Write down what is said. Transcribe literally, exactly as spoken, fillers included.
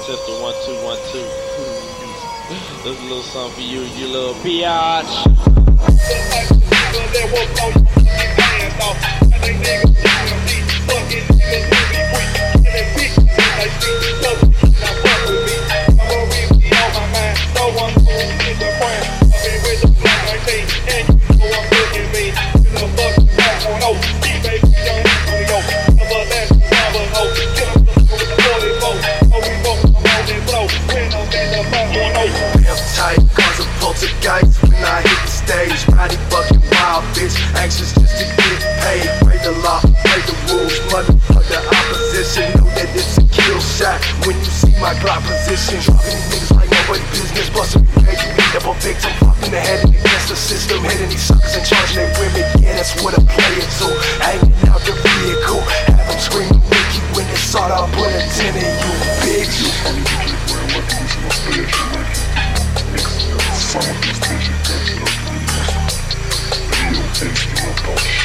Testing one, two, one, two. That's a little something for you, you little biatch. Tight, cause of poltergeist when I hit the stage. Body fucking wild, bitch, anxious just to get paid. Break the law, break the rules, motherfuck the opposition. Know that it's a kill shot when you see my Glock position. Dropping these niggas like nobody business. Bustin' you head, you end up a victim. Fucked in the head and against the system. Hitting these suckers and charging their women. Yeah, that's what I play it to. Hanging out the vehicle, have them screaming Mickey when it's all I'll put a ten in you, bitch. Some of these bitches got up. Real tasty,